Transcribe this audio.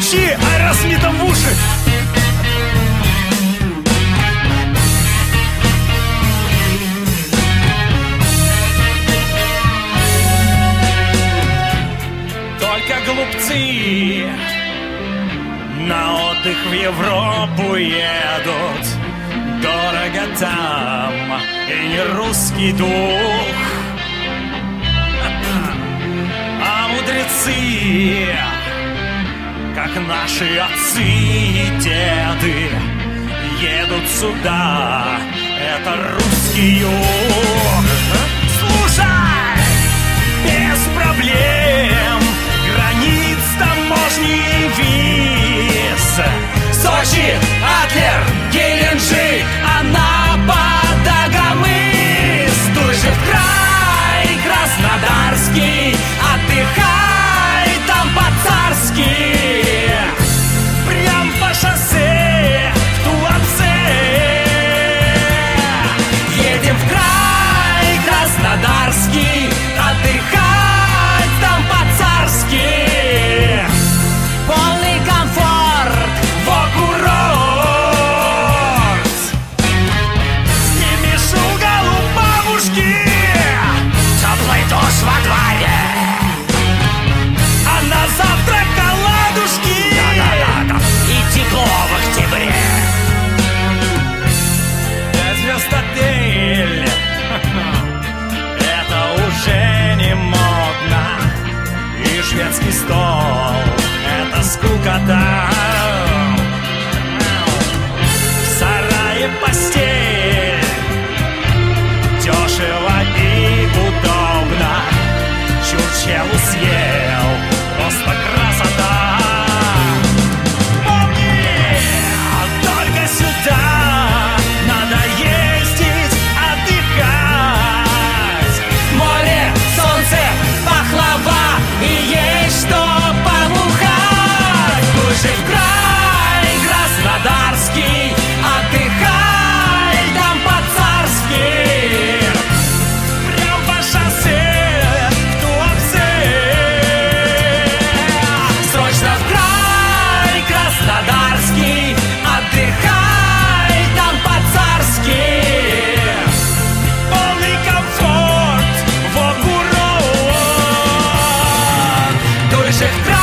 Включи Аэросмита в уши. Только глупцы на отдых в Европу едут. Дорого там и не русский дух. А мудрецы, как наши отцы и деды, едут сюда. Это русский юг. Слушай, без проблем, границ, таможни и виз. Сочи, Адлер, Геленджик, Анапа, Дагомыс. Дуй же в край Краснодарский, отдыхай там по-царски. Прям по шоссе в Туапсе. Едем в край Краснодарский, отдыхать там по-царски. Полный комфорт в курорт. Снимешь угол у бабушки, теплый душ во дворе, а на завтрак оладушки. И тепло в октябре. 5 звезд отель, это уже не модно. И шведский стол, это скукота. В сарае постель, дешево и удобно. Чурчелу съел, просто красота. Помни, только сюда надо ездить, отдыхать. Море, солнце, пахлава и есть что побухать. Дуй же в край Краснодарский, отдыхай там по-царски. Прям по шоссе в Туапсе. Срочно в край Краснодарский, отдыхай там по-царски. Полный комфорт в курорт. Дуй же в край